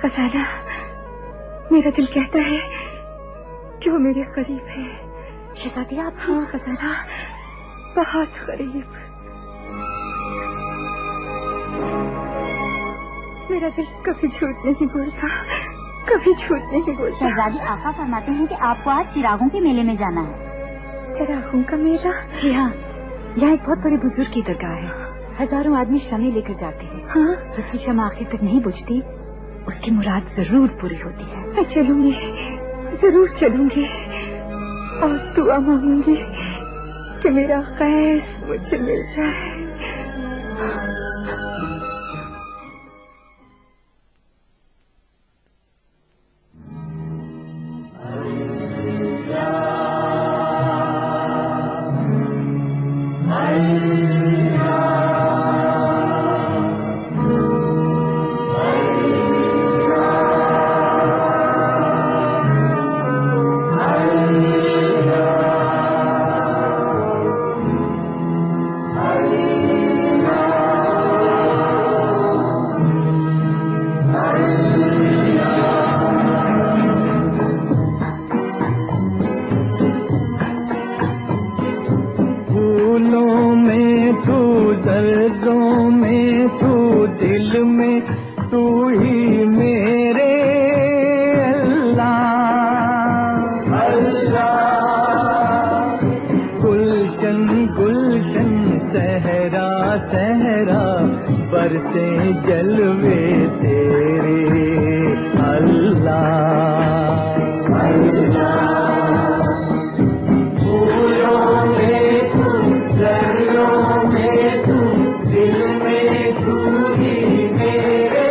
खजाना, मेरा दिल कहता है कि वो मेरे करीब है। शहजादी आप? हाँ खजाना, बहुत करीब। मेरा दिल कभी झूठ नहीं बोलता, कभी झूठ नहीं बोलता। शहजादी, आका फरमाते हैं कि आपको आज चिरागों के मेले में जाना है। चिरागों का मेला? जी हाँ, यहाँ एक बहुत बड़े बुजुर्ग की दरगाह है। हजारों आदमी शमे लेकर जाते हैं। हाँ? जिसकी शमा आखिर तक नहीं बुझती, उसकी मुराद जरूर पूरी होती है। मैं चलूंगी, जरूर चलूंगी, और दुआ मांगूंगी कि मेरा कैस मुझे मिल जाए। से जलवे तेरे अल्लाह अल्लाह। फूलों में तू, जर्रों में तू, दिल में तू ही मेरे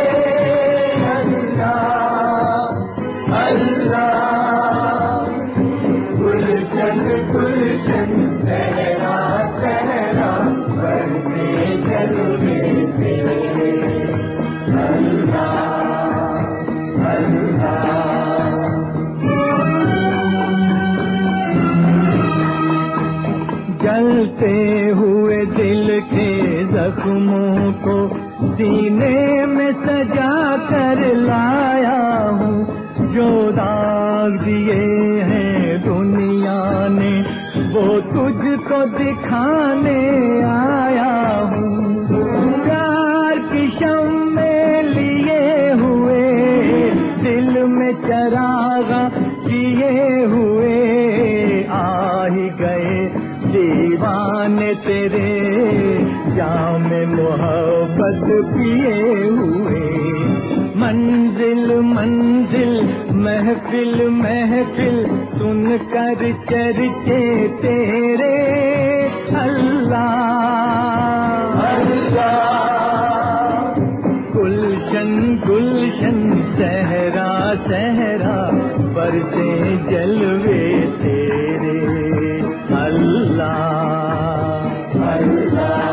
अल्लाह अल्लाह। गुलशन गुलशन सहरा सहरा बरसे जलवे जलते हुए दिल के जख्मों को सीने में सजा कर लाया हूँ। जो दाग दिए हैं दुनिया ने वो तुझको दिखाने आया हूँ। प्यार की शम्मे लिए हुए दिल में चरागा किए हुए आ ही गए दीवाने तेरे जाम मोहब्बत पिए हुए। मंजिल मंजिल महफिल महफिल सुन कर चर्चे तेरे अल्लाह अल्लाह। गुलशन गुलशन सहरा सहरा बरसे जलवे तेरे अल्लाह अल्लाह।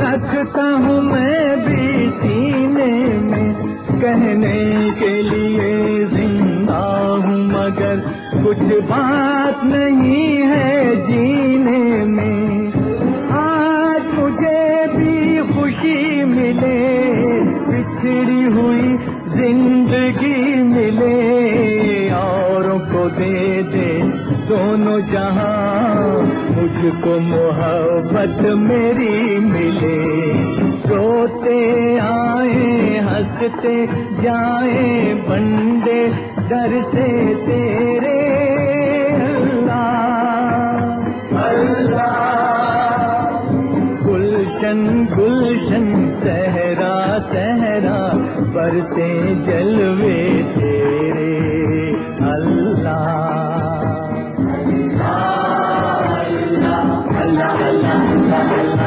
رکھتا ہوں میں بھی سینے میں، کہنے کے لیے زندہ ہوں مگر کچھ بات نہیں ہے جینے میں، آج مجھے بھی خوشی ملے، بچھڑی ہوئی زندگی ملے، اوروں کو دے دے دونوں جہاں، مجھ کو محبت میری ملے، روتے آئیں ہنستے جائیں بندے در سے تیرے، اللہ اللہ، گلشن گلشن صحرا صحرا برسے جلوے تیرے، اللہ اللہ اللہ اللہ اللہ۔